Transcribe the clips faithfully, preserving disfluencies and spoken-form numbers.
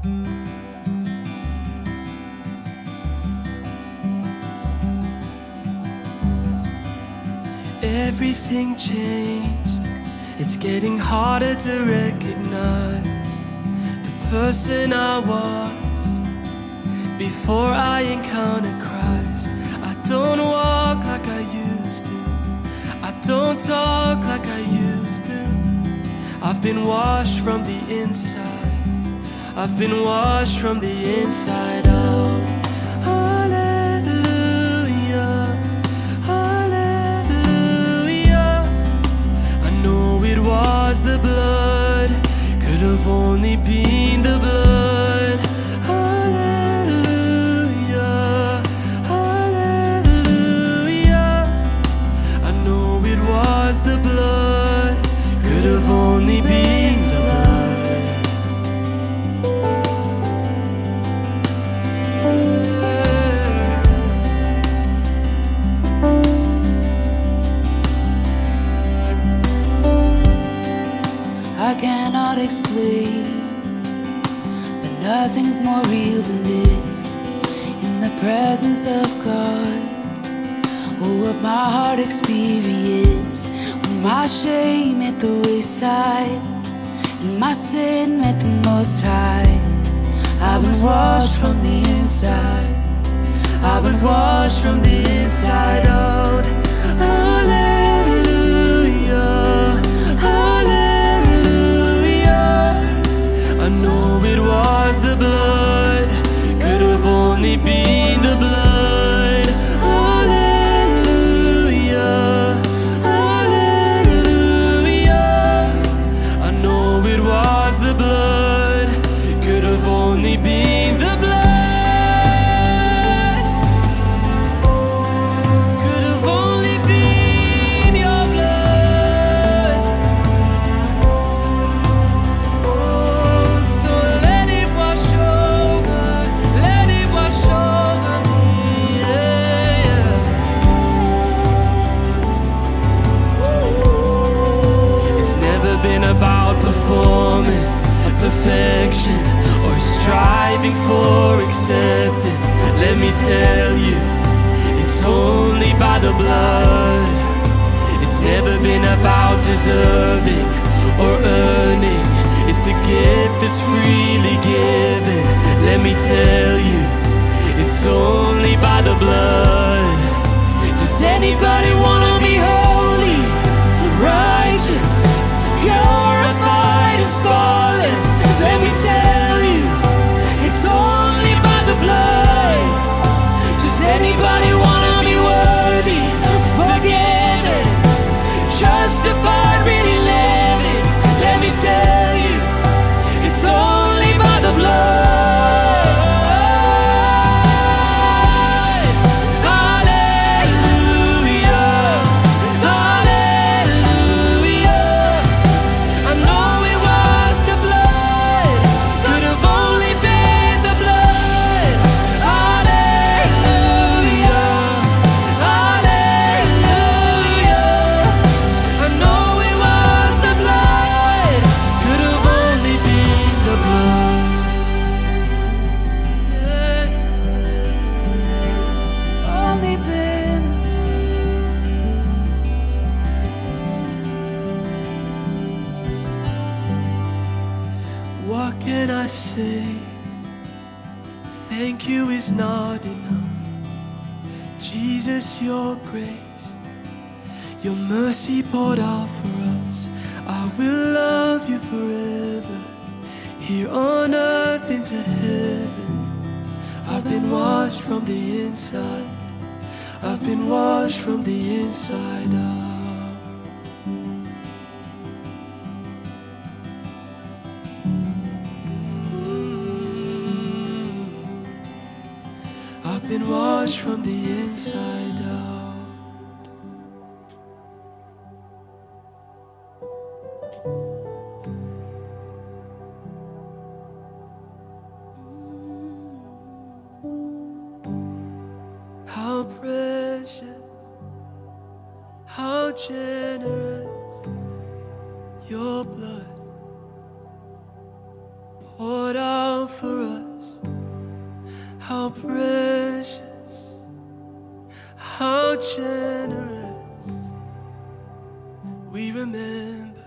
Everything changed. It's getting harder to recognize the person I was before I encountered Christ. I don't walk like I used to. I don't talk like I used to. I've been washed from the inside. I've been washed from the inside out. Was the blood, could have only been the blood. Hallelujah, hallelujah. I know it was the blood, could have only been the I cannot explain, but nothing's more real than this. In the presence of God, oh, what my heart experienced when my shame at the wayside and my sin met the Most High. I was washed from the inside. I was washed from the inside out. Hallelujah, hallelujah. I know it was the blood, could have only been the blood. Hallelujah, hallelujah. I know it was the blood, could have only been the blood. Could have only been your blood. Oh, so let it wash over, let it wash over me, yeah, yeah. It's never been about performance, perfection, or striving for acceptance. Let me tell you, it's only by the blood. It's never been about deserving or earning. It's a gift that's freely given. Let me tell you, it's only by the blood. Does anybody wanna be holy, righteous, purified and spotless? Let me tell you, it's only by the blood. Does anybody wanna be worthy, forgiven, justified, really living? Let me tell you, it's only by the blood. Hallelujah, hallelujah. I know it was the blood, could have only been the blood. Hallelujah, hallelujah. I know it was the blood, could have only been the blood. Yeah. Only been. What can I say? Thank you is not enough. Jesus, your grace, your mercy poured out for us. I will love you forever, here on earth into heaven. I've been washed from the inside. I've been washed from the inside out. I've been washed from the inside out. How precious, how generous, your blood poured out for us. How precious, how generous. We remember.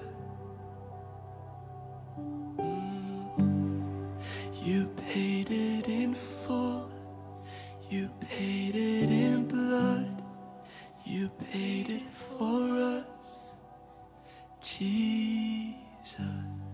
Mm. You paid it in full. You paid it in blood. You paid it for us, Jesus.